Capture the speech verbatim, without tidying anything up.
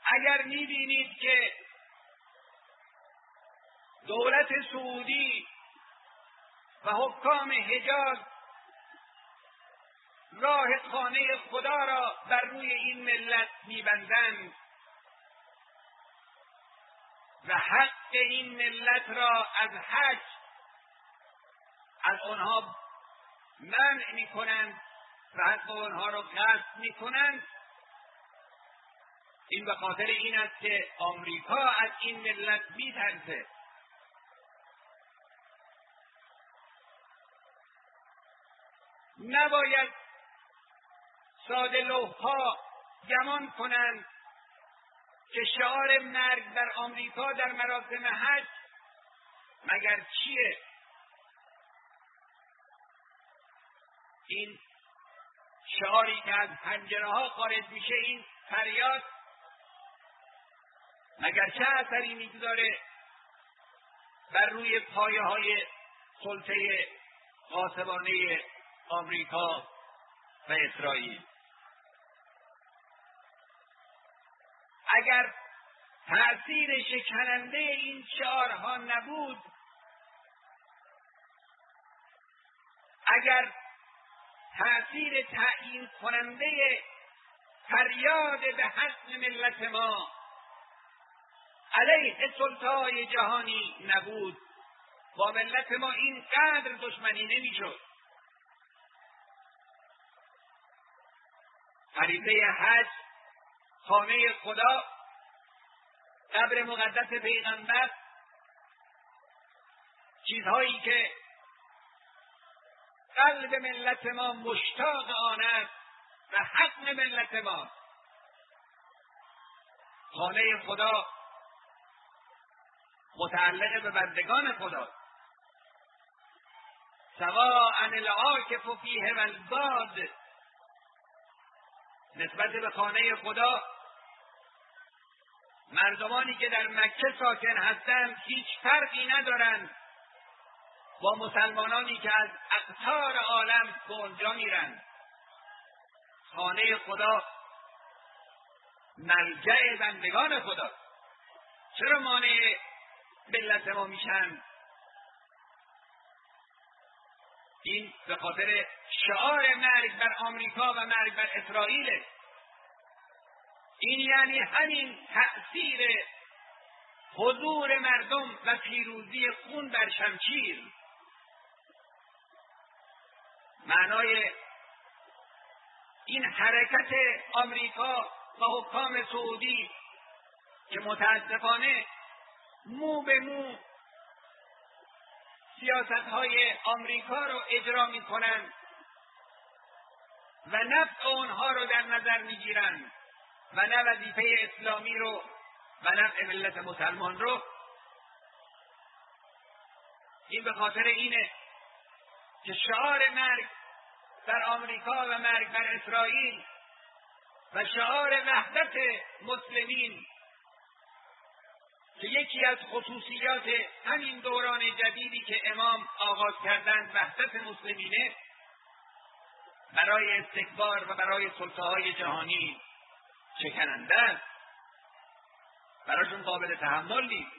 اگر می‌بینید که دولت سعودی و حکام حجاز راه خانه خدا را بر روی این ملت می‌بندند و حق این ملت را از حج از آنها منع می‌کنند و حق آنها را غصب می‌کنند، این به خاطر این است که آمریکا از این ملت می‌ترسه. نباید ساده لوح‌ها گمان کنند که شعار مرگ بر آمریکا در مراسم حج مگر چیه؟ این شعاری که از پنجره‌ها خارج میشه، این فریاد، مگر چه اثری میگذاره بر روی پایه‌های سلطه غاصبانه آمریکا و اسرائیل؟ اگر تأثیر شکننده این شعارها نبود، اگر تأثیر تعیین کننده فریاد به حسم ملت ما علیه سلطه‌های جهانی نبود، با ملت ما اینقدر دشمنی نمی‌شد. فریضه حج، خانه خدا، قبر مقدس پیغمبر، چیزهایی که قلب ملت ما مشتاق آن است و حق ملت ما. خانه خدا متعلق به بندگان خدا. سواء العاکف فیه و الباد، نسبت به خانه خدا مردمانی که در مکه ساکن هستند هیچ فرقی ندارند با مسلمانانی که از اقطار عالم به اونجا میرند. خانه خدا ملجأ بندگان خدا. چرا مانع ملت ما میشن؟ این به خاطر شعار مرگ بر آمریکا و مرگ بر اسرائیل. این یعنی همین تأثیر حضور مردم و پیروزی خون بر شمشیر. معنای این حرکت آمریکا و حکام سعودی که متاسفانه مو به مو سیاست‌های آمریکا رو اجرا می‌کنند و نفع اونها رو در نظر می‌گیرند و نه وظیفه اسلامی رو و نفع ملت مسلمان رو. این به خاطر اینه که شعار مرگ بر آمریکا و مرگ بر اسرائیل و شعار وحدت مسلمین که یکی از خصوصیات همین دوران جدیدی که امام آغاز کردند وحدت مسلمینه، برای استکبار و برای سلطه‌های جهانی شکننده است، براشون قابل تحمل نیست.